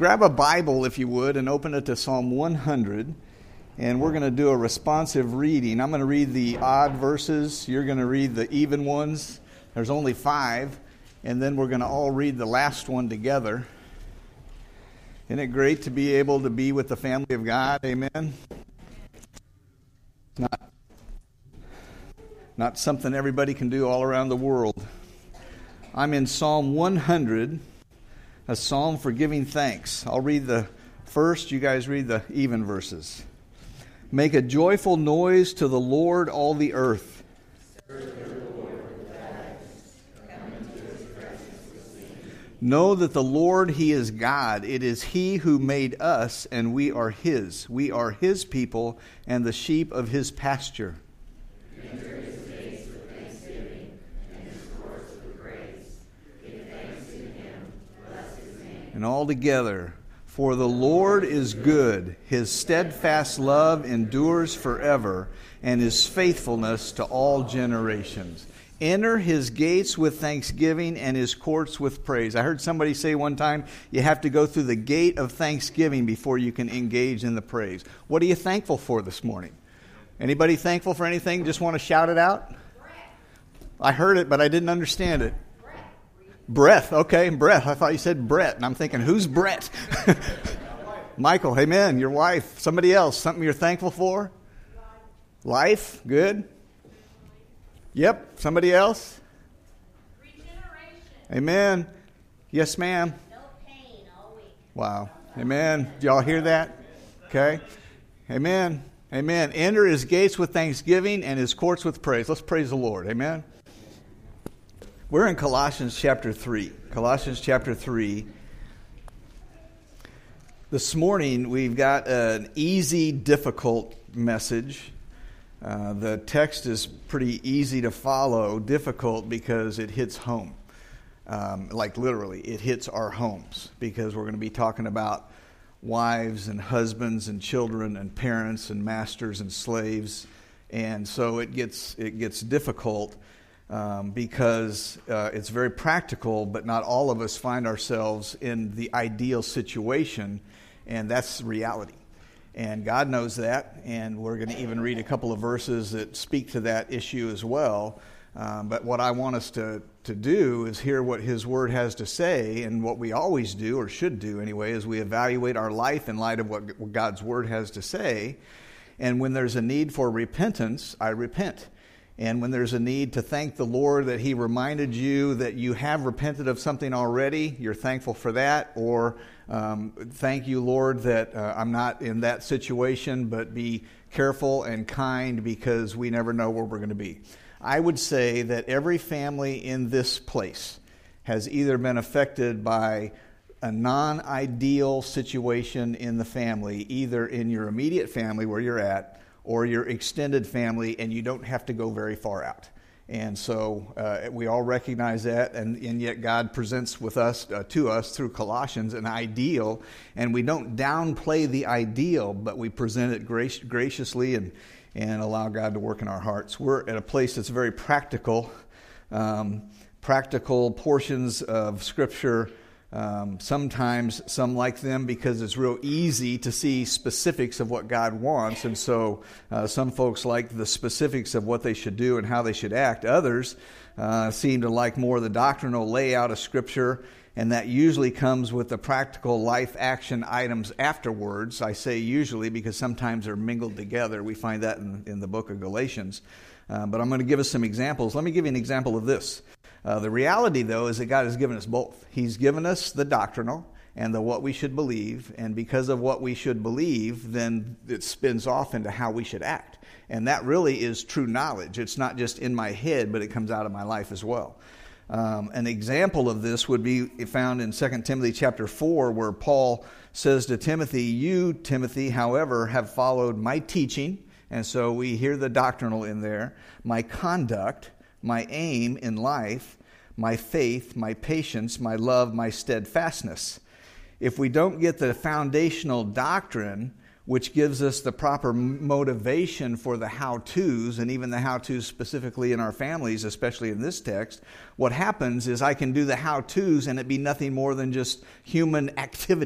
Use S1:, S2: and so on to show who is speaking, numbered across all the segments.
S1: Grab a Bible, if you would, and open it to Psalm 100. And we're going to do a responsive reading. I'm going to read the odd verses. You're going to read the even ones. There's only 5. And then we're going to all read the last one together. Isn't it great to be able to be with the family of God? Amen? Not something everybody can do all around the world. I'm in Psalm 100, a psalm for giving thanks. I'll read the first. You guys read the even verses. Make a joyful noise to the Lord, all the earth. Know that the Lord, He is God. It is He who made us, and we are His. We are His people and the sheep of His pasture. Enter His gates with thanksgiving, and His courts with praise. Give thanks to Him, bless His name. And all together, for the Lord is good. His steadfast love endures forever, and His faithfulness to all generations. Enter His gates with thanksgiving and His courts with praise. I heard somebody say one time, you have to go through the gate of thanksgiving before you can engage in the praise. What are you thankful for this morning? Anybody thankful for anything? Just want to shout it out? Breath. I heard it, but I didn't understand it. Breath. Okay, breath. I thought you said Brett, and I'm thinking, who's Brett? Michael, amen. Your wife. Somebody else. Something you're thankful for? Life. Good. Yep. Somebody else?
S2: Regeneration.
S1: Amen. Yes, ma'am.
S2: No pain all week.
S1: Wow. Amen. Did y'all hear that? Okay. Amen. Amen. Enter His gates with thanksgiving and His courts with praise. Let's praise the Lord. Amen. We're in Colossians chapter 3. Colossians chapter 3. This morning we've got an easy, difficult message. The text is pretty easy to follow, difficult because it hits home. Like literally, it hits our homes because we're going to be talking about wives and husbands and children and parents and masters and slaves. And so it gets difficult because it's very practical, but not all of us find ourselves in the ideal situation, and that's reality. And God knows that, and we're going to even read a couple of verses that speak to that issue as well. But what I want us to do is hear what His Word has to say, and what we always do, or should do anyway, is we evaluate our life in light of what God's Word has to say. And when there's a need for repentance, I repent. And when there's a need to thank the Lord that He reminded you that you have repented of something already, you're thankful for that. Or thank you, Lord, that I'm not in that situation, but be careful and kind because we never know where we're going to be. I would say that every family in this place has either been affected by a non-ideal situation in the family, either in your immediate family where you're at, or your extended family, and you don't have to go very far out. And so we all recognize that, and yet God presents with us to us through Colossians an ideal, and we don't downplay the ideal, but we present it graciously and allow God to work in our hearts. We're at a place that's very practical, practical portions of Scripture. Sometimes some like them because it's real easy to see specifics of what God wants, and so some folks like the specifics of what they should do and how they should act. Others seem to like more the doctrinal layout of Scripture, and that usually comes with the practical life action items afterwards. I say usually because sometimes they're mingled together. We find that in the book of Galatians. But I'm going to give us some examples. Let me give you an example of this. The reality, though, is that God has given us both. He's given us the doctrinal and the what we should believe, and because of what we should believe, then it spins off into how we should act. And that really is true knowledge. It's not just in my head, but it comes out of my life as well. An example of this would be found in 2 Timothy chapter 4, where Paul says to Timothy, "You, Timothy, however, have followed my teaching," and so we hear the doctrinal in there, "my conduct, my aim in life, my faith, my patience, my love, my steadfastness." If we don't get the foundational doctrine, which gives us the proper motivation for the how-tos, and even the how-tos specifically in our families, especially in this text, what happens is I can do the how-tos and it be nothing more than just human activity,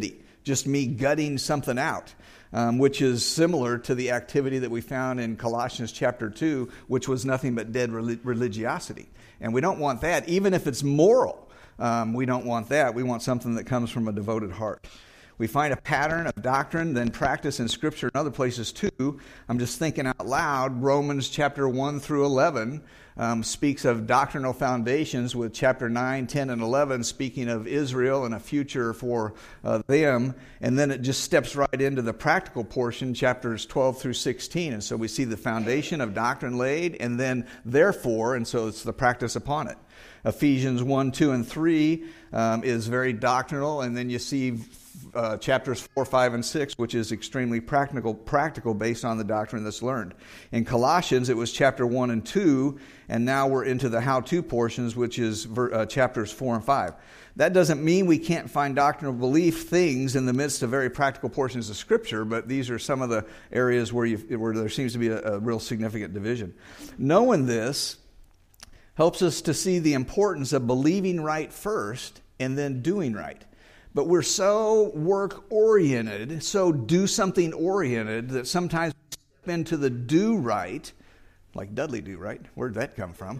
S1: just me gutting something out, which is similar to the activity that we found in Colossians chapter 2, which was nothing but dead religiosity. And we don't want that, even if it's moral. We don't want that. We want something that comes from a devoted heart. We find a pattern of doctrine, then practice in Scripture and other places too. I'm just thinking out loud. Romans chapter 1 through 11 speaks of doctrinal foundations, with chapter 9, 10, and 11 speaking of Israel and a future for them. And then it just steps right into the practical portion, chapters 12 through 16. And so we see the foundation of doctrine laid, and then therefore, and so it's the practice upon it. Ephesians 1, 2, and 3 is very doctrinal, and then you see chapters 4, 5, and 6, which is extremely practical based on the doctrine that's learned. In Colossians, it was chapter 1 and 2, and now we're into the how-to portions, which is chapters 4 and 5. That doesn't mean we can't find doctrinal belief things in the midst of very practical portions of Scripture, but these are some of the areas where there seems to be a real significant division. Knowing this helps us to see the importance of believing right first and then doing right. But we're so work-oriented, so do-something-oriented, that sometimes we step into the do right, like Dudley do right. Where'd that come from?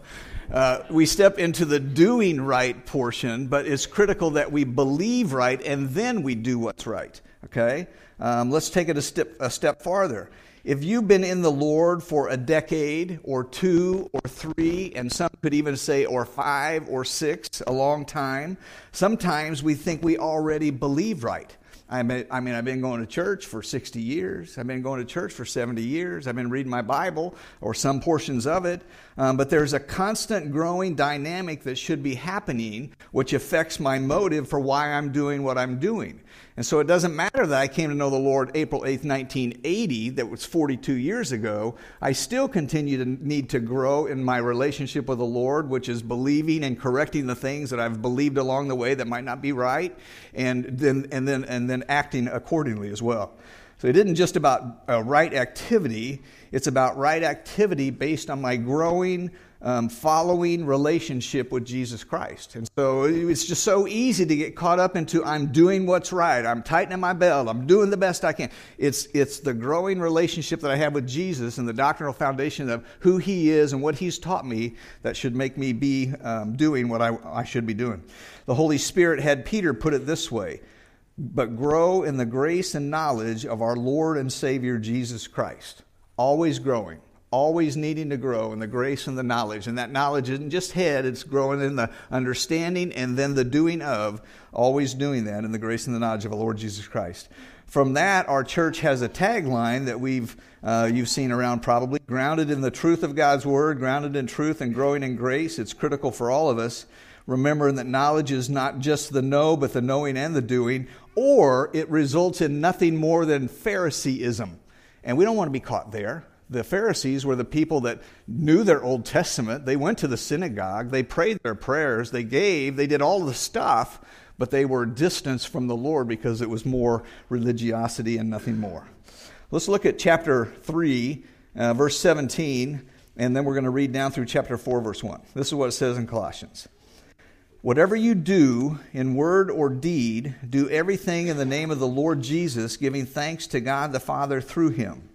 S1: We step into the doing right portion, but it's critical that we believe right and then we do what's right. Okay? Let's take it a step farther. If you've been in the Lord for a decade or 2 or 3, and some could even say or 5 or 6, a long time, sometimes we think we already believe right. I mean, I've been going to church for 60 years. I've been going to church for 70 years. I've been reading my Bible, or some portions of it. But there's a constant growing dynamic that should be happening, which affects my motive for why I'm doing what I'm doing. And so it doesn't matter that I came to know the Lord April 8th, 1980, that was 42 years ago. I still continue to need to grow in my relationship with the Lord, which is believing and correcting the things that I've believed along the way that might not be right, and then acting accordingly as well. So it isn't just about right activity. It's about right activity based on my growing, following relationship with Jesus Christ. And so it's just so easy to get caught up into I'm doing what's right. I'm tightening my belt. I'm doing the best I can. It's the growing relationship that I have with Jesus and the doctrinal foundation of who He is and what He's taught me that should make me be doing what I should be doing. The Holy Spirit had Peter put it this way: but grow in the grace and knowledge of our Lord and Savior Jesus Christ. Always growing, always needing to grow in the grace and the knowledge. And that knowledge isn't just head, it's growing in the understanding and then the doing of, always doing that in the grace and the knowledge of our Lord Jesus Christ. From that, our church has a tagline that you've seen around probably: grounded in the truth of God's Word, grounded in truth and growing in grace. It's critical for all of us. Remembering that knowledge is not just the know, but the knowing and the doing, or it results in nothing more than Phariseeism. And we don't want to be caught there. The Pharisees were the people that knew their Old Testament. They went to the synagogue. They prayed their prayers. They gave. They did all the stuff, but they were distanced from the Lord because it was more religiosity and nothing more. Let's look at chapter 3, verse 17, and then we're going to read down through chapter 4, verse 1. This is what it says in Colossians. Whatever you do in word or deed, do everything in the name of the Lord Jesus, giving thanks to God the Father through Him.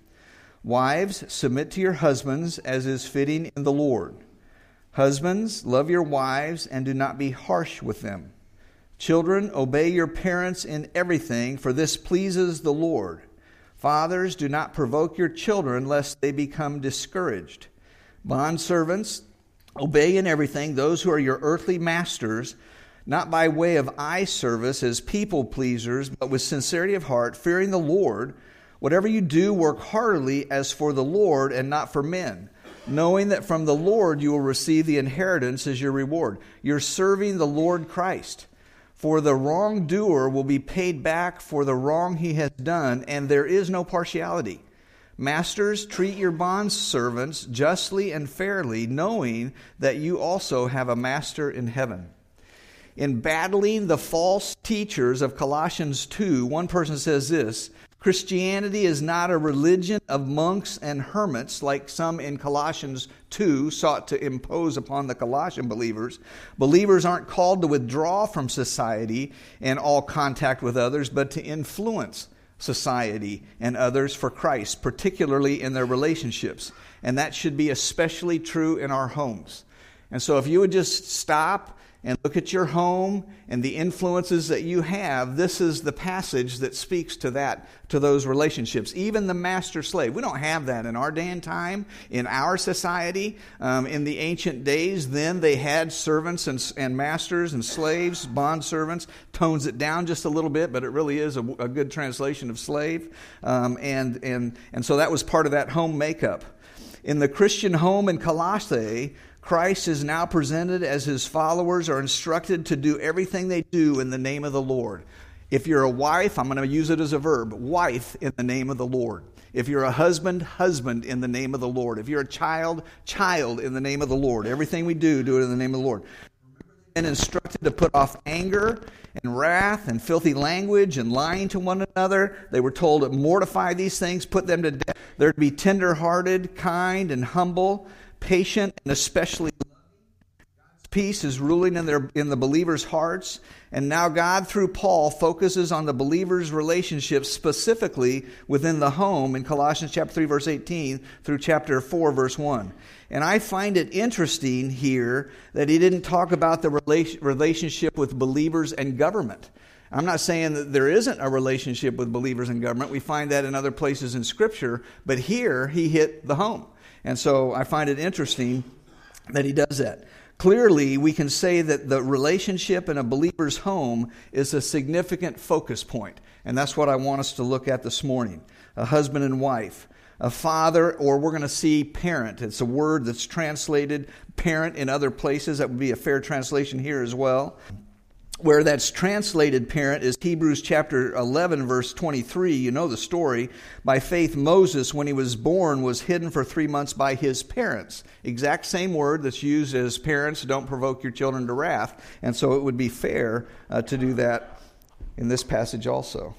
S1: Wives, submit to your husbands as is fitting in the Lord. Husbands, love your wives and do not be harsh with them. Children, obey your parents in everything, for this pleases the Lord. Fathers, do not provoke your children, lest they become discouraged. Bondservants, obey in everything those who are your earthly masters, not by way of eye service as people pleasers, but with sincerity of heart, fearing the Lord. Whatever you do, work heartily as for the Lord and not for men, knowing that from the Lord you will receive the inheritance as your reward. You're serving the Lord Christ. For the wrongdoer will be paid back for the wrong he has done, and there is no partiality. Masters, treat your bondservants justly and fairly, knowing that you also have a master in heaven. In battling the false teachers of Colossians 2, one person says this: Christianity is not a religion of monks and hermits like some in Colossians 2 sought to impose upon the Colossian believers. Believers aren't called to withdraw from society and all contact with others, but to influence society and others for Christ, particularly in their relationships. And that should be especially true in our homes. And so if you would just stop and look at your home and the influences that you have, this is the passage that speaks to that, to those relationships. Even the master-slave. We don't have that in our day and time, in our society. In the ancient days, then they had servants and masters and slaves, bond servants. Tones it down just a little bit, but it really is a good translation of slave. And so that was part of that home makeup. In the Christian home in Colossae, Christ is now presented as his followers are instructed to do everything they do in the name of the Lord. If you're a wife, I'm going to use it as a verb, wife in the name of the Lord. If you're a husband, husband in the name of the Lord. If you're a child, child in the name of the Lord. Everything we do, do it in the name of the Lord. And instructed to put off anger and wrath and filthy language and lying to one another. They were told to mortify these things, put them to death. They're to be tender-hearted, kind, and humble, patient, and especially loving. God's peace is ruling in the believers' hearts. And now God, through Paul, focuses on the believers' relationships specifically within the home in Colossians chapter 3, verse 18 through chapter 4, verse 1. And I find it interesting here that he didn't talk about the relationship with believers and government. I'm not saying that there isn't a relationship with believers and government. We find that in other places in Scripture. But here, he hit the home. And so I find it interesting that he does that. Clearly, we can say that the relationship in a believer's home is a significant focus point. And that's what I want us to look at this morning. A husband and wife. A father, or we're going to see parent. It's a word that's translated parent in other places. That would be a fair translation here as well. Where that's translated parent is Hebrews chapter 11, verse 23. You know the story. By faith, Moses, when he was born, was hidden for 3 months by his parents. Exact same word that's used as parents, don't provoke your children to wrath. And so it would be fair to do that in this passage also.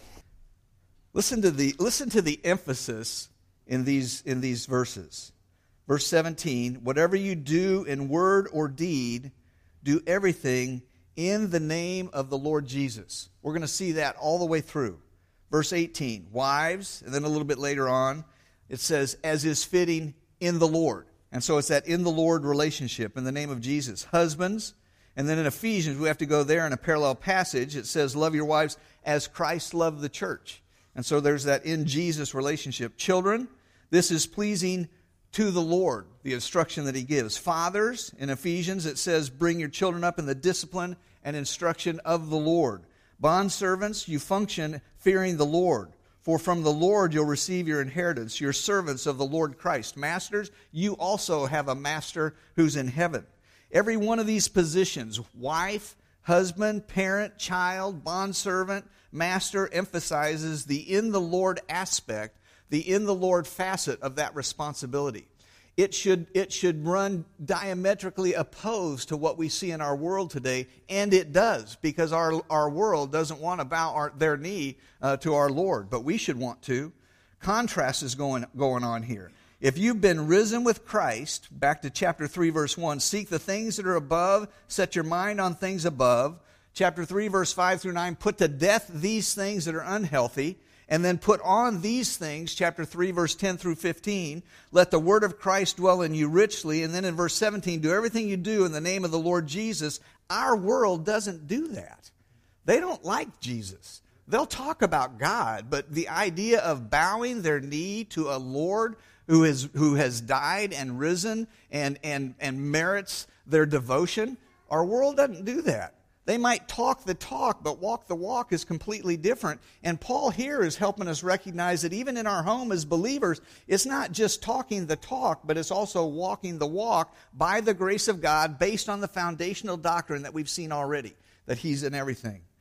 S1: Listen to the emphasis in these verses. Verse 17, whatever you do in word or deed, do everything in the name of the Lord Jesus. We're going to see that all the way through. Verse 18, wives, and then a little bit later on, it says, as is fitting in the Lord. And so it's that in the Lord relationship in the name of Jesus. Husbands, and then in Ephesians, we have to go there in a parallel passage. It says, love your wives as Christ loved the church. And so there's that in Jesus relationship. Children, this is pleasing to the Lord, the instruction that he gives. Fathers, in Ephesians, it says, bring your children up in the discipline and instruction of the Lord. Bondservants, you function fearing the Lord. For from the Lord you'll receive your inheritance. You're servants of the Lord Christ. Masters, you also have a master who's in heaven. Every one of these positions, wife, husband, parent, child, bondservant, master, emphasizes the in the Lord aspect, the in the Lord facet of that responsibility. It should run diametrically opposed to what we see in our world today, and it does, because our world doesn't want to bow their knee to our Lord, but we should want to. Contrast is going on here. If you've been risen with Christ, back to chapter 3, verse 1, seek the things that are above, set your mind on things above. Chapter 3, verse 5 through 9, put to death these things that are unhealthy, and then put on these things, chapter 3, verse 10 through 15. Let the word of Christ dwell in you richly. And then in verse 17, do everything you do in the name of the Lord Jesus. Our world doesn't do that. They don't like Jesus. They'll talk about God, but the idea of bowing their knee to a Lord who has died and risen and merits their devotion, our world doesn't do that. They might talk the talk, but walk the walk is completely different. And Paul here is helping us recognize that even in our home as believers, it's not just talking the talk, but it's also walking the walk by the grace of God based on the foundational doctrine that we've seen already, that He's in everything.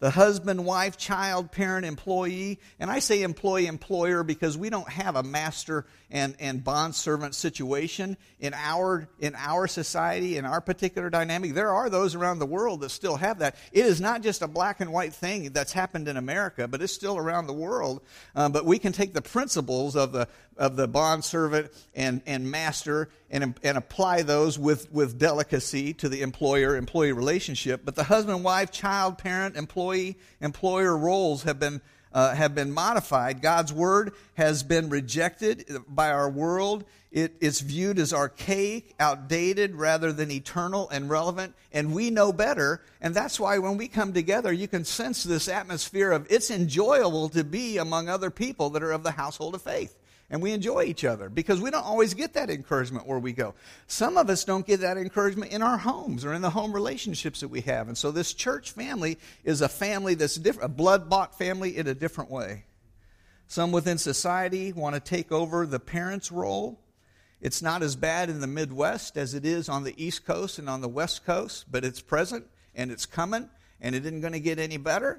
S1: The husband, wife, child, parent, employee. And I say employee, employer because we don't have a master and bondservant situation in our society, in our particular dynamic. There are those around the world that still have that. It is not just a black and white thing that's happened in America, but it's still around the world. But we can take the principles of the bondservant and master and apply those with delicacy to the employer-employee relationship. But the husband, wife, child, parent, employee, employer roles have been modified. God's word has been rejected by our world. It's viewed as archaic, outdated, rather than eternal and relevant. And we know better. And that's why when we come together, you can sense this atmosphere of it's enjoyable to be among other people that are of the household of faith. And we enjoy each other because we don't always get that encouragement where we go. Some of us don't get that encouragement in our homes or in the home relationships that we have. And so this church family is a family that's different, a blood-bought family in a different way. Some within society want to take over the parent's role. It's not as bad in the Midwest as it is on the East Coast and on the West Coast, but it's present and it's coming and it isn't going to get any better.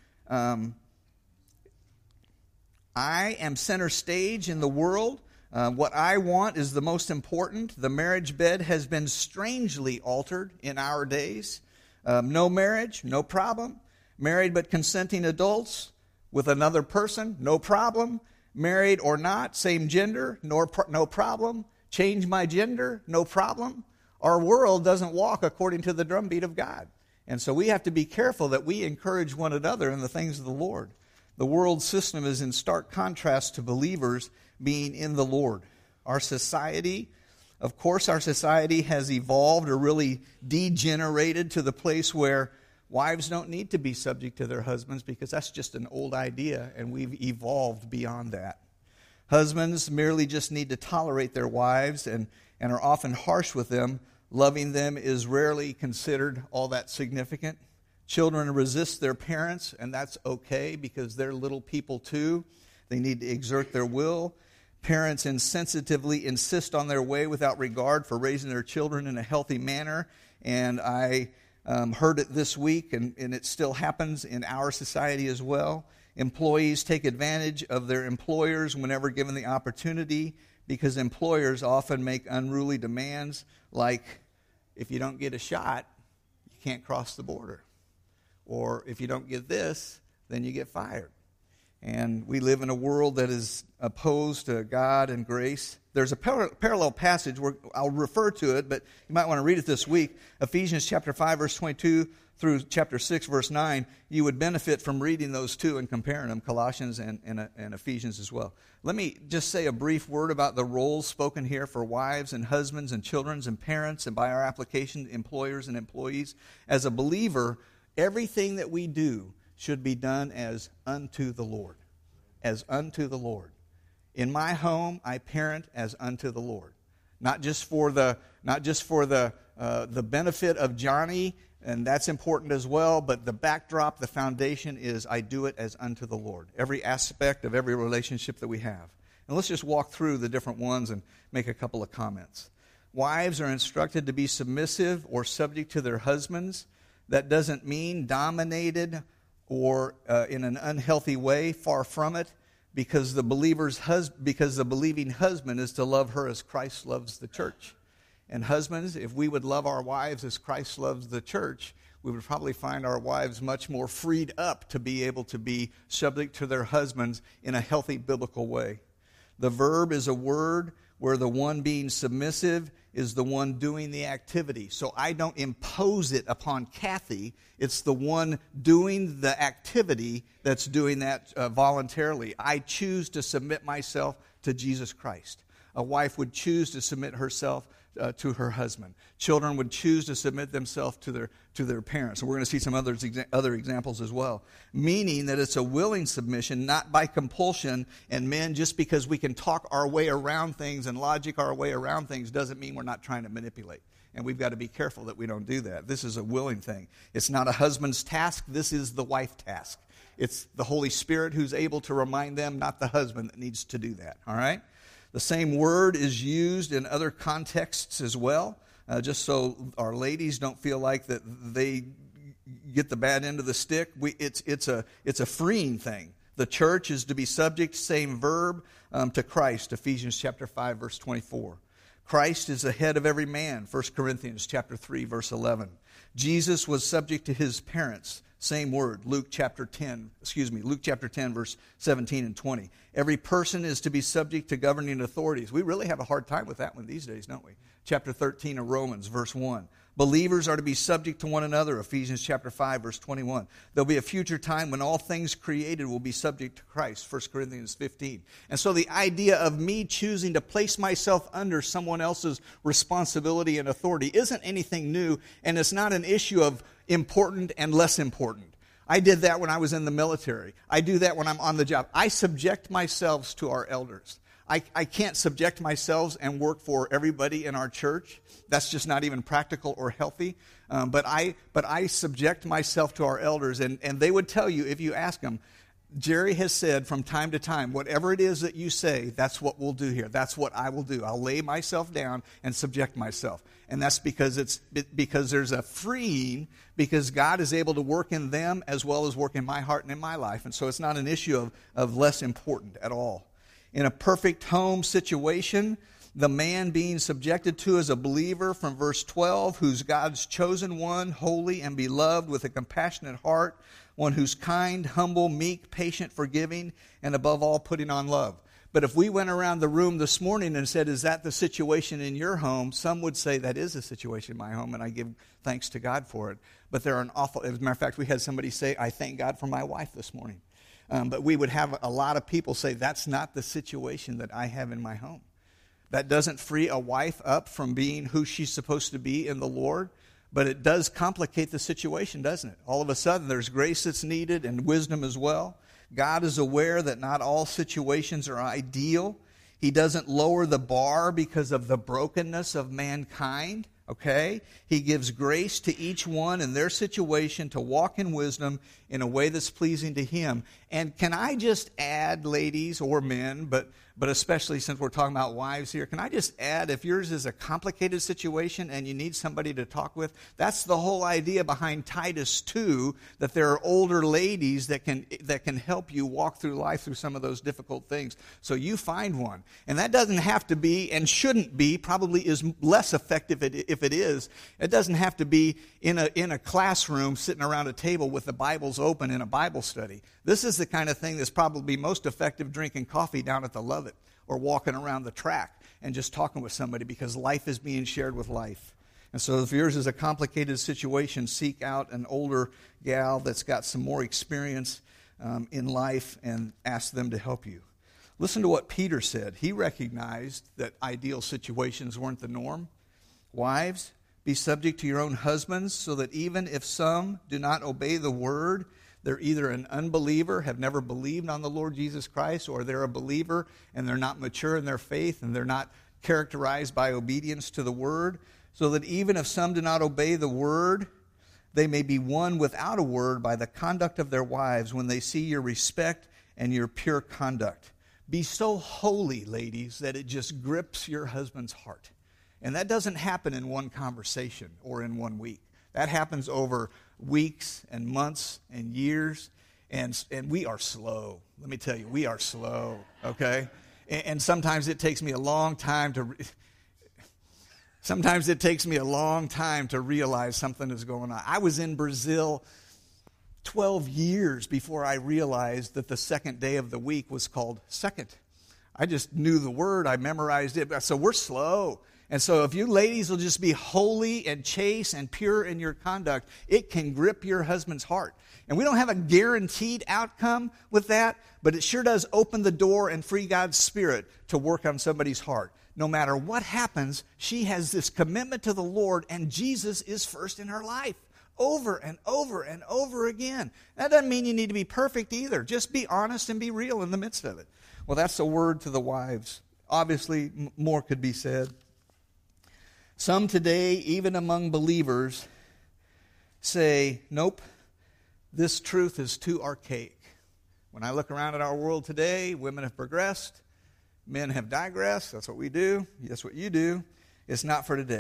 S1: I am center stage in the world. What I want is the most important. The marriage bed has been strangely altered in our days. No marriage, no problem. Married but consenting adults with another person, no problem. Married or not, same gender, no problem. Change my gender, no problem. Our world doesn't walk according to the drumbeat of God. And so we have to be careful that we encourage one another in the things of the Lord. The world system is in stark contrast to believers being in the Lord. Our society has evolved or really degenerated to the place where wives don't need to be subject to their husbands because that's just an old idea, and we've evolved beyond that. Husbands merely just need to tolerate their wives and are often harsh with them. Loving them is rarely considered all that significant. Children resist their parents, and that's okay because they're little people too. They need to exert their will. Parents insensitively insist on their way without regard for raising their children in a healthy manner. And I heard it this week, and it still happens in our society as well. Employees take advantage of their employers whenever given the opportunity because employers often make unruly demands like, if you don't get a shot, you can't cross the border. Or if you don't get this, then you get fired. And we live in a world that is opposed to God and grace. There's a parallel passage where I'll refer to it, but you might want to read it this week. Ephesians chapter 5, verse 22 through chapter 6, verse 9. You would benefit from reading those two and comparing them, Colossians and Ephesians as well. Let me just say a brief word about the roles spoken here for wives and husbands and children and parents, and by our application, employers and employees. As a believer, everything that we do should be done as unto the Lord. As unto the Lord. In my home, I parent as unto the Lord. Not just for the benefit of Johnny, and that's important as well, but the backdrop, the foundation is I do it as unto the Lord. Every aspect of every relationship that we have. And let's just walk through the different ones and make a couple of comments. Wives are instructed to be submissive or subject to their husbands. That doesn't mean dominated or in an unhealthy way, far from it, because the believing husband is to love her as Christ loves the church. And husbands, if we would love our wives as Christ loves the church, we would probably find our wives much more freed up to be able to be subject to their husbands in a healthy biblical way. The verb is a word where the one being submissive is the one doing the activity. So I don't impose it upon Kathy. It's the one doing the activity that's doing that voluntarily. I choose to submit myself to Jesus Christ. A wife would choose to submit herself to her husband. Children would choose to submit themselves to their parents. And we're going to see some other examples as well. Meaning that it's a willing submission, not by compulsion. And men, just because we can talk our way around things and logic our way around things doesn't mean we're not trying to manipulate. And we've got to be careful that we don't do that. This is a willing thing. It's not a husband's task. This is the wife's task. It's the Holy Spirit who's able to remind them, not the husband that needs to do that. All right? The same word is used in other contexts as well, just so our ladies don't feel like that they get the bad end of the stick. It's a freeing thing. The church is to be subject, same verb, to Christ, Ephesians chapter 5, verse 24. Christ is the head of every man, 1 Corinthians chapter 3, verse 11. Jesus was subject to his parents, same word, Luke chapter 10, verse 17 and 20. Every person is to be subject to governing authorities. We really have a hard time with that one these days, don't we? Chapter 13 of Romans, verse 1. Believers are to be subject to one another, Ephesians chapter 5, verse 21. There'll be a future time when all things created will be subject to Christ, 1 Corinthians 15. And so the idea of me choosing to place myself under someone else's responsibility and authority isn't anything new, and it's not an issue of important and less important. I did that when I was in the military. I do that when I'm on the job. I subject myself to our elders. I can't subject myself and work for everybody in our church. That's just not even practical or healthy. But I subject myself to our elders, and they would tell you, if you ask them, Jerry has said from time to time, whatever it is that you say, that's what we'll do here. That's what I will do. I'll lay myself down and subject myself. And that's because there's a freeing, because God is able to work in them as well as work in my heart and in my life. And so it's not an issue of less important at all. In a perfect home situation, the man being subjected to as a believer from verse 12, who's God's chosen one, holy and beloved with a compassionate heart, one who's kind, humble, meek, patient, forgiving, and above all putting on love. But if we went around the room this morning and said, is that the situation in your home? Some would say that is the situation in my home, and I give thanks to God for it. But there are as a matter of fact, we had somebody say, I thank God for my wife this morning. But we would have a lot of people say, that's not the situation that I have in my home. That doesn't free a wife up from being who she's supposed to be in the Lord, but it does complicate the situation, doesn't it? All of a sudden, there's grace that's needed and wisdom as well. God is aware that not all situations are ideal. He doesn't lower the bar because of the brokenness of mankind. Okay? He gives grace to each one in their situation to walk in wisdom in a way that's pleasing to Him. And can I just add, ladies or men, but especially since we're talking about wives here, can I just add, if yours is a complicated situation and you need somebody to talk with, that's the whole idea behind Titus 2, that there are older ladies that can help you walk through life through some of those difficult things. So you find one. And that doesn't have to be, and shouldn't be, probably is less effective if it is. It doesn't have to be in a classroom sitting around a table with the Bibles open in a Bible study. This is the kind of thing that's probably most effective drinking coffee down at the Lovett or walking around the track and just talking with somebody, because life is being shared with life. And so if yours is a complicated situation, seek out an older gal that's got some more experience in life and ask them to help you. Listen to what Peter said. He recognized that ideal situations weren't the norm. Wives, be subject to your own husbands, so that even if some do not obey the word, they're either an unbeliever, have never believed on the Lord Jesus Christ, or they're a believer and they're not mature in their faith and they're not characterized by obedience to the word, so that even if some do not obey the word, they may be won without a word by the conduct of their wives when they see your respect and your pure conduct. Be so holy, ladies, that it just grips your husband's heart. And that doesn't happen in one conversation or in 1 week. That happens over weeks and months and years, and we are slow. Let me tell you, we are slow, okay? And sometimes it takes me a long time to realize something is going on. I was in Brazil 12 years before I realized that the second day of the week was called second. I just knew the word. I memorized it. So we're slow. And so if you ladies will just be holy and chaste and pure in your conduct, it can grip your husband's heart. And we don't have a guaranteed outcome with that, but it sure does open the door and free God's Spirit to work on somebody's heart. No matter what happens, she has this commitment to the Lord, and Jesus is first in her life. Over and over and over again. That doesn't mean you need to be perfect either. Just be honest and be real in the midst of it. Well, that's a word to the wives. Obviously, more could be said. Some today, even among believers, say, nope, this truth is too archaic. When I look around at our world today, women have progressed, men have digressed. That's what we do. That's what you do. It's not for today.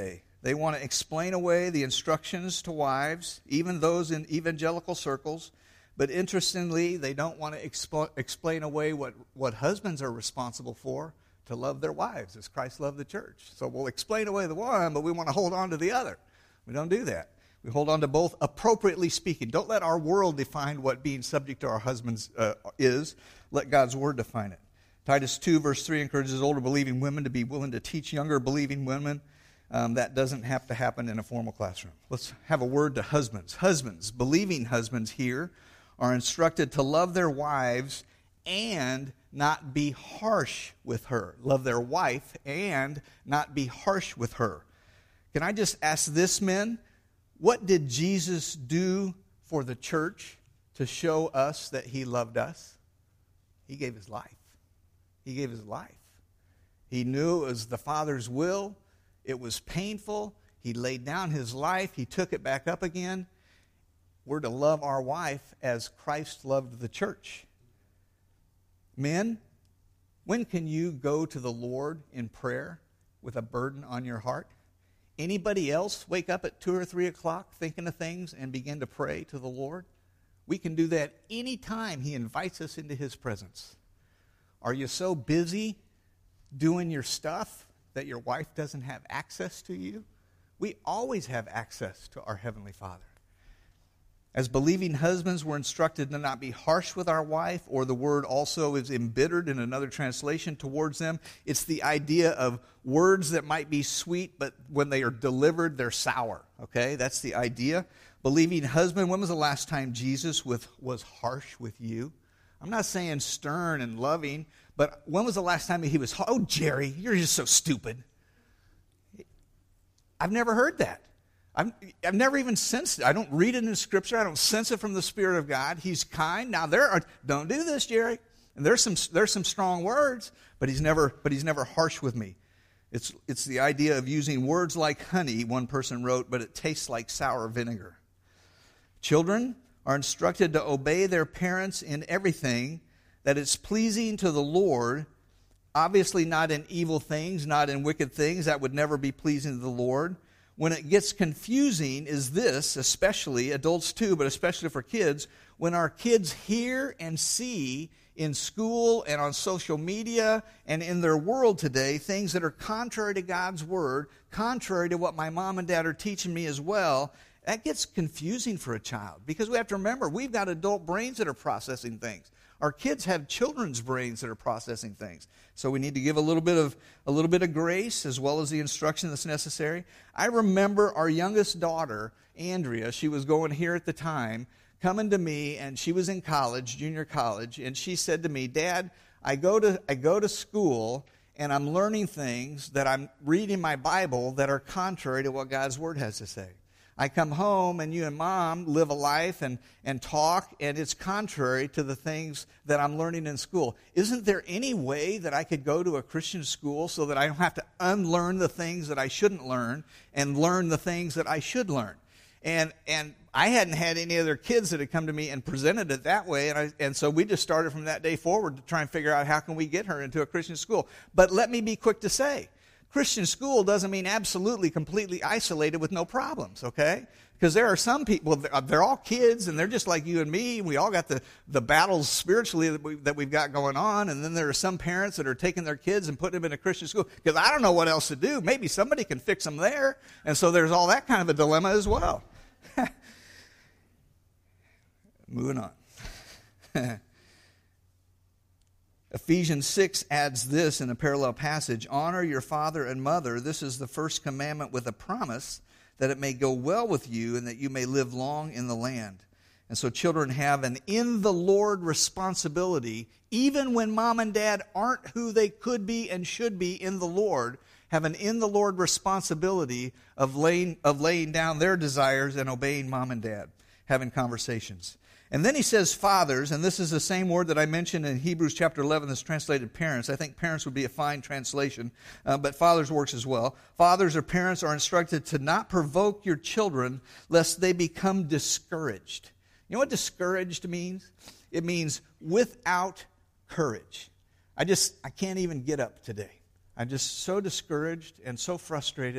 S1: They want to explain away the instructions to wives, even those in evangelical circles. But interestingly, they don't want to explain away what husbands are responsible for, to love their wives as Christ loved the church. So we'll explain away the one, but we want to hold on to the other. We don't do that. We hold on to both, appropriately speaking. Don't let our world define what being subject to our husbands is. Let God's word define it. Titus 2, verse 3 encourages older believing women to be willing to teach younger believing women. That doesn't have to happen in a formal classroom. Let's have a word to husbands. Husbands, believing husbands here, are instructed to love their wives and not be harsh with her. Love their wife and not be harsh with her. Can I just ask this, men? What did Jesus do for the church to show us that he loved us? He gave his life. He gave his life. He knew it was the Father's will. It was painful. He laid down his life. He took it back up again. We're to love our wife as Christ loved the church. Men, when can you go to the Lord in prayer with a burden on your heart? Anybody else wake up at 2 or 3 o'clock thinking of things and begin to pray to the Lord? We can do that anytime he invites us into his presence. Are you so busy doing your stuff that your wife doesn't have access to you? We always have access to our Heavenly Father. As believing husbands, we're instructed to not be harsh with our wife, or the word also is embittered in another translation towards them. It's the idea of words that might be sweet, but when they are delivered, they're sour. Okay, that's the idea. Believing husband, when was the last time Jesus was harsh with you? I'm not saying stern and loving, but when was the last time he was, oh, Jerry, you're just so stupid. I've never heard that. I've never even sensed it. I don't read it in Scripture. I don't sense it from the Spirit of God. He's kind. Now don't do this, Jerry. And there's some strong words, but he's never harsh with me. It's the idea of using words like honey, one person wrote, but it tastes like sour vinegar. Children are instructed to obey their parents in everything that is pleasing to the Lord. Obviously not in evil things, not in wicked things. That would never be pleasing to the Lord. When it gets confusing is this, especially adults too, but especially for kids, when our kids hear and see in school and on social media and in their world today things that are contrary to God's word, contrary to what my mom and dad are teaching me as well, that gets confusing for a child. Because we have to remember, we've got adult brains that are processing things. Our kids have children's brains that are processing things. So we need to give a little bit of grace as well as the instruction that's necessary. I remember our youngest daughter, Andrea, she was going here at the time, coming to me, and she was in college, junior college, and she said to me, Dad, I go to school and I'm learning things that I'm reading my Bible that are contrary to what God's word has to say. I come home and you and Mom live a life and talk, and it's contrary to the things that I'm learning in school. Isn't there any way that I could go to a Christian school so that I don't have to unlearn the things that I shouldn't learn and learn the things that I should learn? And I hadn't had any other kids that had come to me and presented it that way, and so we just started from that day forward to try and figure out how can we get her into a Christian school. But let me be quick to say, Christian school doesn't mean absolutely, completely isolated with no problems, okay? Because there are some people, they're all kids, and they're just like you and me. We all got the battles spiritually that we've got going on, and then there are some parents that are taking their kids and putting them in a Christian school because I don't know what else to do. Maybe somebody can fix them there, and so there's all that kind of a dilemma as well. Moving on. Ephesians 6 adds this in a parallel passage, honor your father and mother. This is the first commandment with a promise that it may go well with you and that you may live long in the land. And so children have an in the Lord responsibility, even when mom and dad aren't who they could be and should be in the Lord, have an in the Lord responsibility of laying down their desires and obeying mom and dad, having conversations. And then he says fathers, and this is the same word that I mentioned in Hebrews chapter 11 that's translated parents. I think parents would be a fine translation, but fathers works as well. Fathers or parents are instructed to not provoke your children lest they become discouraged. You know what discouraged means? It means without courage. I can't even get up today. I'm just so discouraged and so frustrated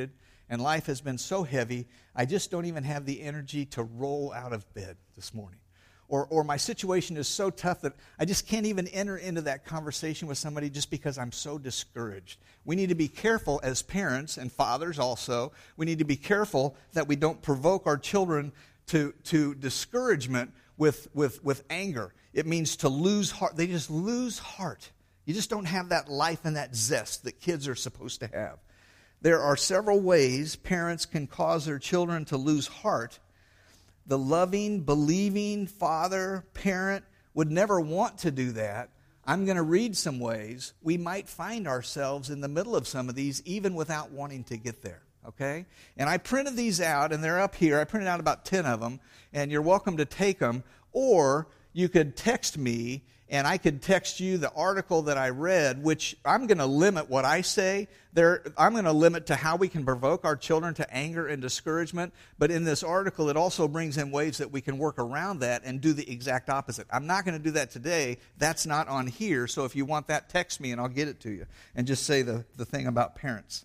S1: and life has been so heavy, I just don't even have the energy to roll out of bed this morning. Or my situation is so tough that I just can't even enter into that conversation with somebody just because I'm so discouraged. We need to be careful as parents and fathers also. We need to be careful that we don't provoke our children to discouragement with anger. It means to lose heart. They just lose heart. You just don't have that life and that zest that kids are supposed to have. There are several ways parents can cause their children to lose heart. The loving, believing father, parent would never want to do that. I'm going to read some ways. We might find ourselves in the middle of some of these even without wanting to get there, okay? And I printed these out, and they're up here. I printed out about 10 of them, and you're welcome to take them. Or you could text me, and I could text you the article that I read, which I'm going to limit what I say. I'm going to limit to how we can provoke our children to anger and discouragement. But in this article, it also brings in ways that we can work around that and do the exact opposite. I'm not going to do that today. That's not on here. So if you want that, text me, and I'll get it to you. And just say the thing about parents.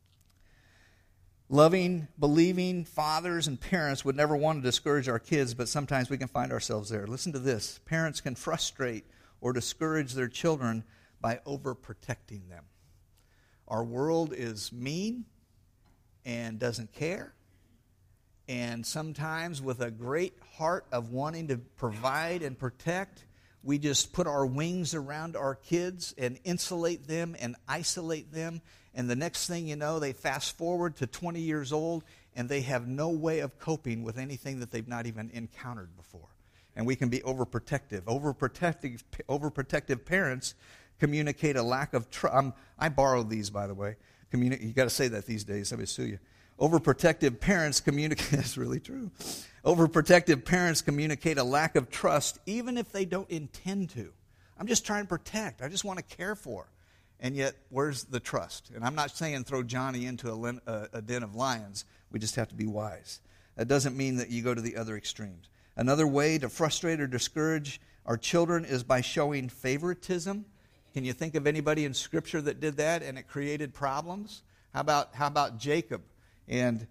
S1: Loving, believing fathers and parents would never want to discourage our kids, but sometimes we can find ourselves there. Listen to this. Parents can frustrate or discourage their children by overprotecting them. Our world is mean and doesn't care. And sometimes with a great heart of wanting to provide and protect, we just put our wings around our kids and insulate them and isolate them. And the next thing you know, they fast forward to 20 years old and they have no way of coping with anything that they've not even encountered before. And we can be overprotective. Overprotective parents communicate a lack of trust. I borrowed these, by the way. You got to say that these days. Somebody sue you. Overprotective parents communicate. That's really true. Overprotective parents communicate a lack of trust, even if they don't intend to. I'm just trying to protect. I just want to care for. And yet, where's the trust? And I'm not saying throw Johnny into a den of lions. We just have to be wise. That doesn't mean that you go to the other extremes. Another way to frustrate or discourage our children is by showing favoritism. Can you think of anybody in Scripture that did that and it created problems? How about Jacob and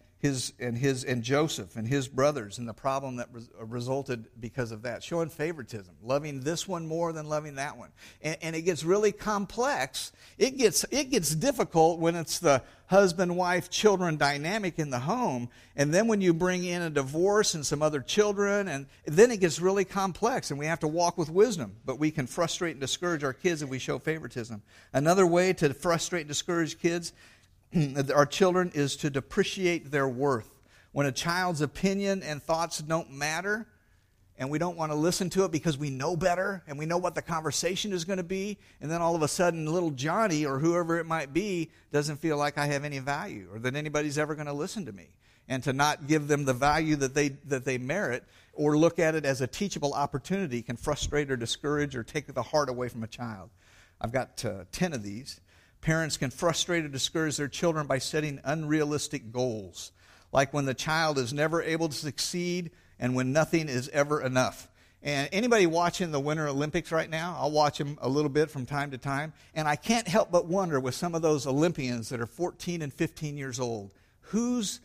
S1: Joseph and his brothers and the problem that resulted because of that? Showing favoritism, loving this one more than loving that one, and it gets really complex. It gets difficult when it's the husband, wife, children dynamic in the home, and then when you bring in a divorce and some other children, and then it gets really complex, and we have to walk with wisdom. But we can frustrate and discourage our kids if we show favoritism. Another way to frustrate and discourage kids, our children, is to depreciate their worth. When a child's opinion and thoughts don't matter, and we don't want to listen to it because we know better and we know what the conversation is going to be, and then all of a sudden little Johnny or whoever it might be doesn't feel like I have any value or that anybody's ever going to listen to me, and to not give them the value that they merit or look at it as a teachable opportunity can frustrate or discourage or take the heart away from a child. I've got 10 of these. Parents can frustrate or discourage their children by setting unrealistic goals, like when the child is never able to succeed and when nothing is ever enough. And anybody watching the Winter Olympics right now, I'll watch them a little bit from time to time, and I can't help but wonder with some of those Olympians that are 14 and 15 years old, whose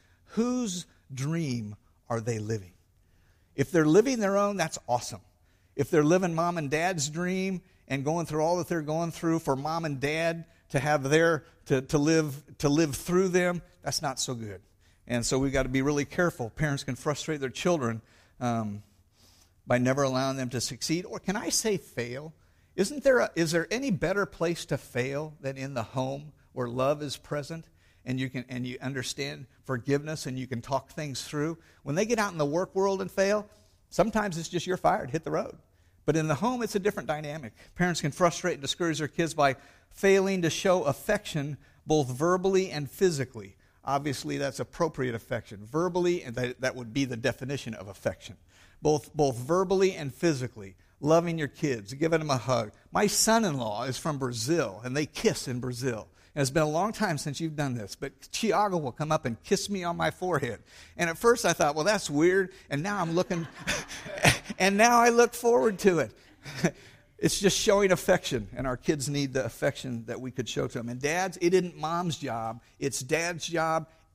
S1: dream are they living? If they're living their own, that's awesome. If they're living mom and dad's dream and going through all that they're going through for mom and dad to have to live through them, that's not so good. And so we've got to be really careful. Parents can frustrate their children by never allowing them to succeed. Or can I say fail? Is there any better place to fail than in the home where love is present and you understand forgiveness and you can talk things through? When they get out in the work world and fail, sometimes it's just you're fired, hit the road. But in the home, it's a different dynamic. Parents can frustrate and discourage their kids by failing to show affection both verbally and physically. Obviously, that's appropriate affection. Verbally, and that would be the definition of affection. Both verbally and physically. Loving your kids, giving them a hug. My son-in-law is from Brazil, and they kiss in Brazil. And it's been a long time since you've done this, but Tiago will come up and kiss me on my forehead. And at first I thought, well, that's weird, and now I'm looking, and now I look forward to it. It's just showing affection, and our kids need the affection that we could show to them. And dads, it isn't mom's job. It's dad's job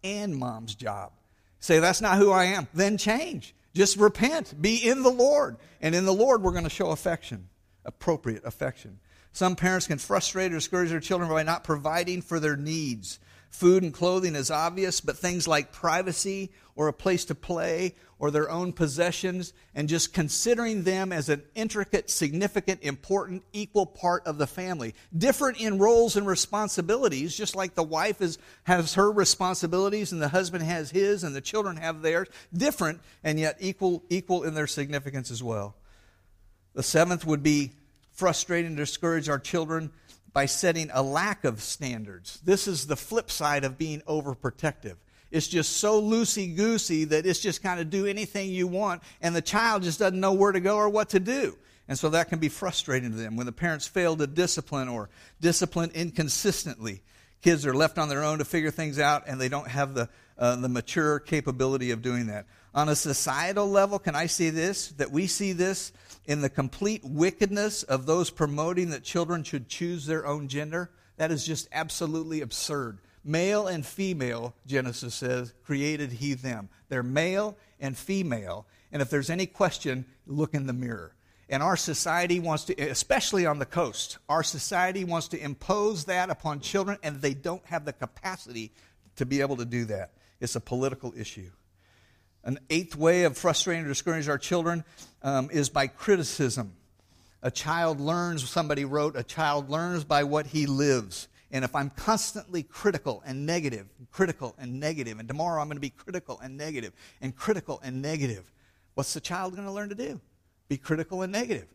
S1: and mom's job. Say, that's not who I am. Then change. Just repent. Be in the Lord. And in the Lord, we're going to show affection, appropriate affection. Some parents can frustrate or discourage their children by not providing for their needs. Food and clothing is obvious, but things like privacy or a place to play or their own possessions and just considering them as an intricate, significant, important, equal part of the family. Different in roles and responsibilities, just like the wife has her responsibilities and the husband has his and the children have theirs. Different and yet equal in their significance as well. The seventh would be frustrate and discourage our children by setting a lack of standards. This is the flip side of being overprotective. It's just so loosey-goosey that it's just kind of do anything you want, and the child just doesn't know where to go or what to do. And so that can be frustrating to them when the parents fail to discipline or discipline inconsistently. Kids are left on their own to figure things out, and they don't have the mature capability of doing that. On a societal level, can I say this? That we see this in the complete wickedness of those promoting that children should choose their own gender. That is just absolutely absurd. Male and female, Genesis says, created he them. They're male and female. And if there's any question, look in the mirror. And our society wants to, especially on the coast, our society wants to impose that upon children, and they don't have the capacity to be able to do that. It's a political issue. An eighth way of frustrating or discouraging our children is by criticism. Somebody wrote, a child learns by what he lives. And if I'm constantly critical and negative, and tomorrow I'm going to be critical and negative, what's the child going to learn to do? Be critical and negative.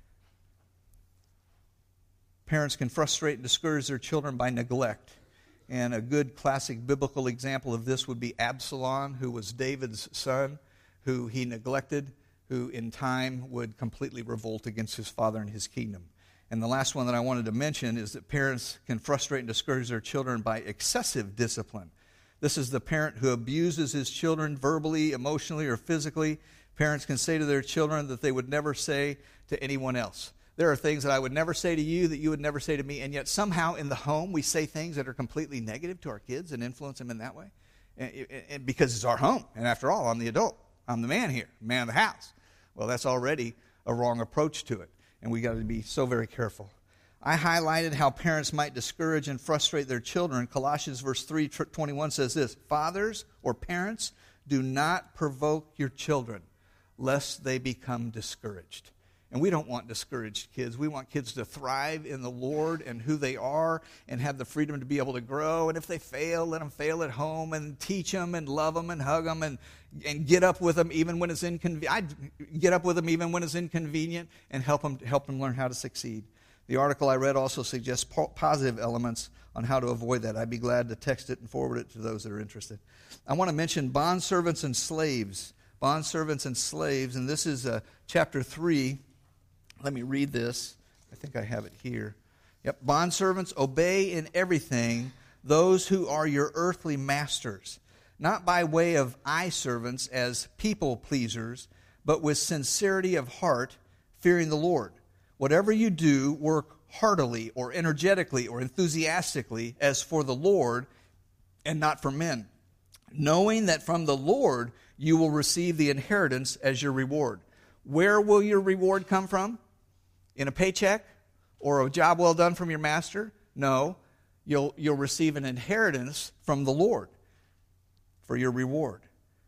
S1: Parents can frustrate and discourage their children by neglect. And a good classic biblical example of this would be Absalom, who was David's son, who he neglected, who in time would completely revolt against his father and his kingdom. And the last one that I wanted to mention is that parents can frustrate and discourage their children by excessive discipline. This is the parent who abuses his children verbally, emotionally, or physically. Parents can say to their children that they would never say to anyone else. There are things that I would never say to you that you would never say to me, and yet somehow in the home we say things that are completely negative to our kids and influence them in that way. And because it's our home, and after all, I'm the adult. I'm the man here, man of the house. Well, that's already a wrong approach to it, and we got to be so very careful. I highlighted how parents might discourage and frustrate their children. Colossians verse 3:21 says this, "Fathers or parents, do not provoke your children, lest they become discouraged." And we don't want discouraged kids. We want kids to thrive in the Lord and who they are and have the freedom to be able to grow. And if they fail, let them fail at home and teach them and love them and hug them and get up with them even when it's inconvenient. I'd get up with them even when it's inconvenient and help them learn how to succeed. The article I read also suggests positive elements on how to avoid that. I'd be glad to text it and forward it to those that are interested. I want to mention bondservants and slaves. Bondservants and slaves, and this is chapter 3. Let me read this. I think I have it here. Yep. Bondservants, obey in everything those who are your earthly masters, not by way of eye servants as people pleasers, but with sincerity of heart, fearing the Lord. Whatever you do, work heartily or energetically or enthusiastically as for the Lord and not for men, knowing that from the Lord you will receive the inheritance as your reward. Where will your reward come from? In a paycheck or a job well done from your master? No, you'll receive an inheritance from the Lord for your reward.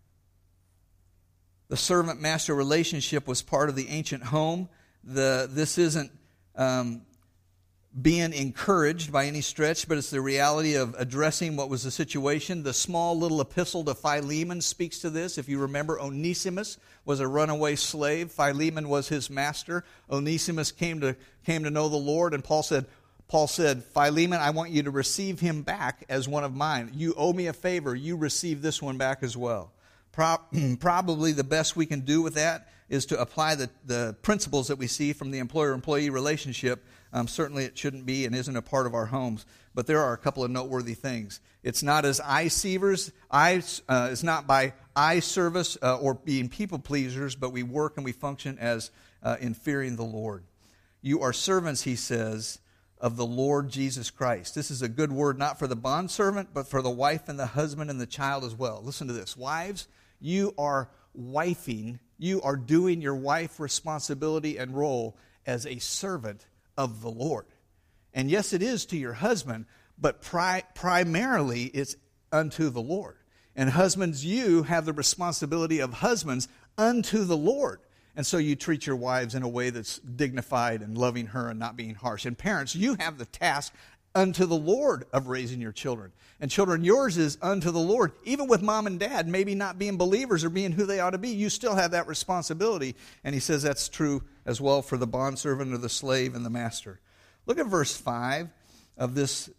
S1: The servant-master relationship was part of the ancient home. This isn't being encouraged by any stretch, but it's the reality of addressing what was the situation. The small little epistle to Philemon speaks to this. If you remember, Onesimus was a runaway slave. Philemon was his master. Onesimus came to know the Lord, and Paul said, Philemon, I want you to receive him back as one of mine. You owe me a favor. You receive this one back as well. Probably the best we can do with that is to apply the principles that we see from the employer-employee relationship. Certainly it shouldn't be and isn't a part of our homes, but there are a couple of noteworthy things. It's not as it's not by eye service or being people pleasers, but we work and we function as in fearing the Lord. You are servants, he says, of the Lord Jesus Christ. This is a good word not for the bondservant, but for the wife and the husband and the child as well. Listen to this. Wives, you are wifing, you are doing your wife responsibility and role as a servant of the Lord. And yes, it is to your husband, but primarily it's unto the Lord. And husbands, you have the responsibility of husbands unto the Lord. And so you treat your wives in a way that's dignified and loving her and not being harsh. And parents, you have the task unto the Lord of raising your children. And children, yours is unto the Lord. Even with mom and dad maybe not being believers or being who they ought to be, you still have that responsibility. And he says that's true as well for the bondservant or the slave and the master. Look at verse 5 of this.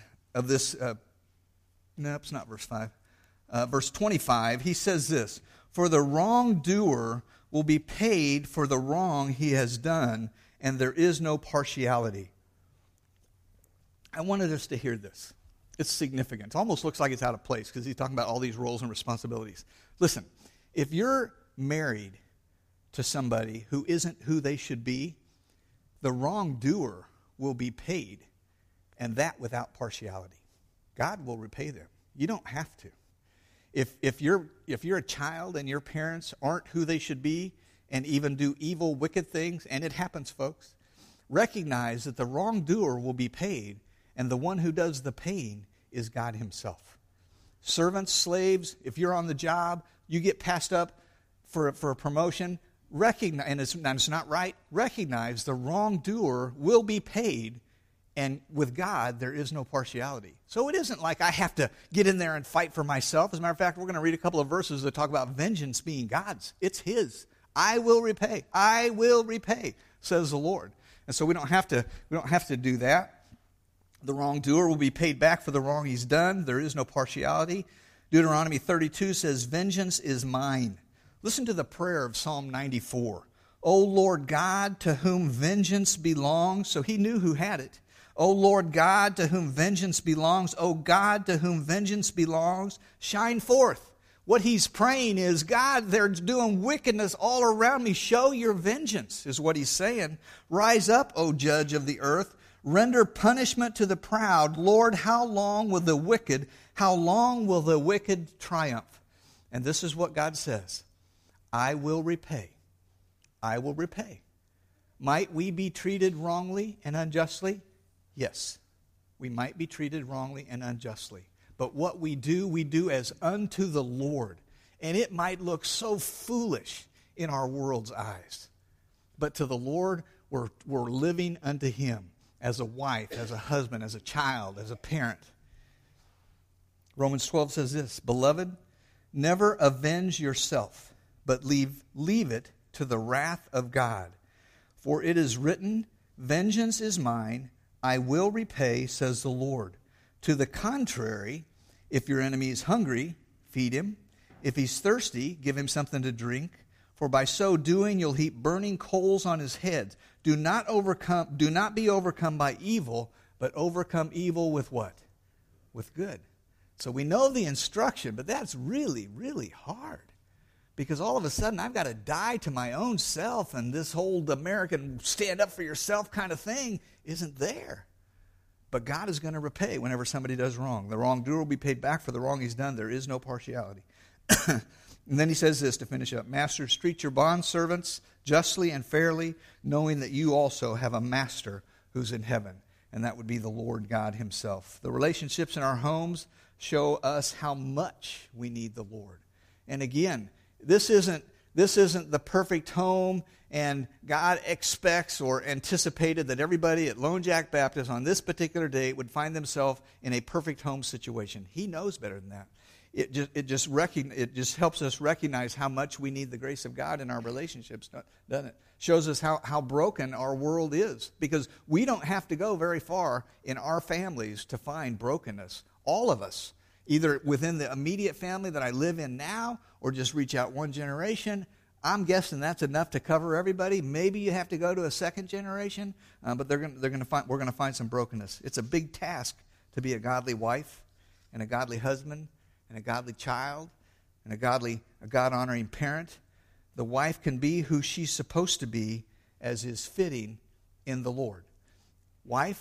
S1: No, it's not verse 5. Verse 25, he says this, "For the wrongdoer will be paid for the wrong he has done, and there is no partiality." I wanted us to hear this. It's significant. It almost looks like it's out of place because he's talking about all these roles and responsibilities. Listen, if you're married to somebody who isn't who they should be, the wrongdoer will be paid, and that without partiality. God will repay them. You don't have to. If you're a child and your parents aren't who they should be and even do evil, wicked things, and it happens, folks, recognize that the wrongdoer will be paid, and the one who does the paying is God himself. Servants, slaves, if you're on the job, you get passed up for a promotion, recognize, and it's not right, recognize the wrongdoer will be paid. And with God, there is no partiality. So it isn't like I have to get in there and fight for myself. As a matter of fact, we're going to read a couple of verses that talk about vengeance being God's. It's his. I will repay. I will repay, says the Lord. And so we don't have to do that. The wrongdoer will be paid back for the wrong he's done. There is no partiality. Deuteronomy 32 says, "Vengeance is mine." Listen to the prayer of Psalm 94. "O Lord God, to whom vengeance belongs," so he knew who had it. "O Lord God, to whom vengeance belongs, O God, to whom vengeance belongs, shine forth." What he's praying is, God, they're doing wickedness all around me. Show your vengeance, is what he's saying. "Rise up, O judge of the earth. Render punishment to the proud. Lord, how long will the wicked triumph?" And this is what God says. I will repay. I will repay. Might we be treated wrongly and unjustly? Yes, we might be treated wrongly and unjustly. But what we do as unto the Lord. And it might look so foolish in our world's eyes. But to the Lord, we're living unto him as a wife, as a husband, as a child, as a parent. Romans 12 says this, "Beloved, never avenge yourself, but leave it to the wrath of God. For it is written, 'Vengeance is mine, I will repay,' says the Lord. To the contrary, if your enemy is hungry, feed him. If he's thirsty, give him something to drink. For by so doing, you'll heap burning coals on his head. Do not be overcome by evil, but overcome evil with what? With good." So we know the instruction, but that's really, really hard. Because all of a sudden, I've got to die to my own self, and this whole American stand up for yourself kind of thing isn't there. But God is going to repay whenever somebody does wrong. The wrongdoer will be paid back for the wrong he's done. There is no partiality. And then he says this to finish up. "Masters, treat your bondservants justly and fairly, knowing that you also have a master who's in heaven." And that would be the Lord God himself. The relationships in our homes show us how much we need the Lord. And again, this isn't the perfect home, and God expects or anticipated that everybody at Lone Jack Baptist on this particular day would find themselves in a perfect home situation. He knows better than that. It just helps us recognize how much we need the grace of God in our relationships, doesn't it? Shows us how broken our world is, because we don't have to go very far in our families to find brokenness. All of us, either within the immediate family that I live in now, or just reach out one generation. I'm guessing that's enough to cover everybody. Maybe you have to go to a second generation, but we're going to find some brokenness. It's a big task to be a godly wife and a godly husband and a godly child and a God-honoring parent. The wife can be who she's supposed to be, as is fitting in the Lord. Wife,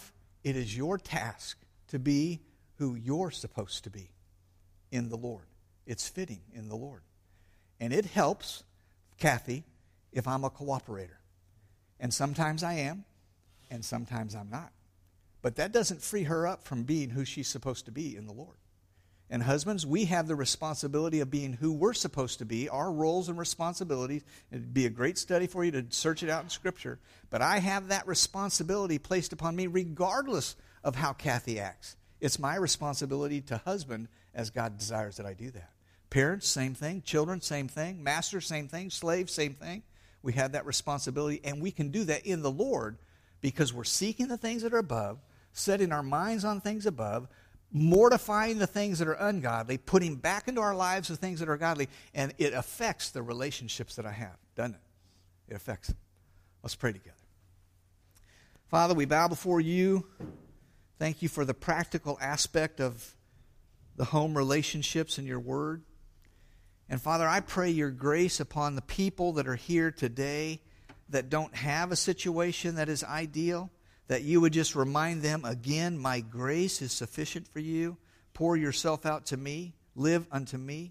S1: It is your task to be who you're supposed to be in the Lord. It's fitting in the Lord. And it helps Kathy if I'm a cooperator. And sometimes I am, and sometimes I'm not. But that doesn't free her up from being who she's supposed to be in the Lord. And husbands, we have the responsibility of being who we're supposed to be, our roles and responsibilities. It'd be a great study for you to search it out in Scripture. But I have that responsibility placed upon me regardless of how Kathy acts. It's my responsibility to husband as God desires that I do that. Parents, same thing. Children, same thing. Masters, same thing. Slaves, same thing. We have that responsibility, and we can do that in the Lord because we're seeking the things that are above, setting our minds on things above, mortifying the things that are ungodly, putting back into our lives the things that are godly, and it affects the relationships that I have, doesn't it? It affects them. Let's pray together. Father, we bow before you. Thank you for the practical aspect of the home relationships in your word. And Father, I pray your grace upon the people that are here today that don't have a situation that is ideal, that you would just remind them again, my grace is sufficient for you. Pour yourself out to me. Live unto me.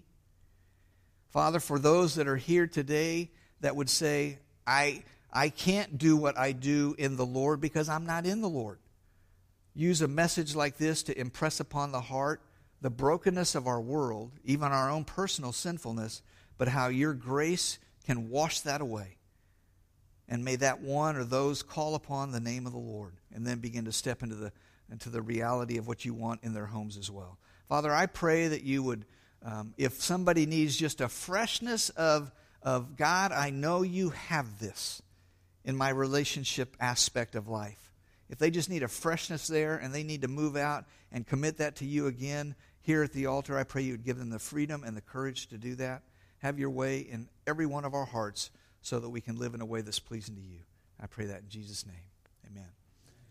S1: Father, for those that are here today that would say, I can't do what I do in the Lord because I'm not in the Lord. Use a message like this to impress upon the heart the brokenness of our world, even our own personal sinfulness, but how your grace can wash that away. And may that one or those call upon the name of the Lord and then begin to step into the reality of what you want in their homes as well. Father, I pray that you would, if somebody needs just a freshness of God, I know you have this in my relationship aspect of life. If they just need a freshness there and they need to move out and commit that to you again here at the altar, I pray you would give them the freedom and the courage to do that. Have your way in every one of our hearts so that we can live in a way that's pleasing to you. I pray that in Jesus' name. Amen.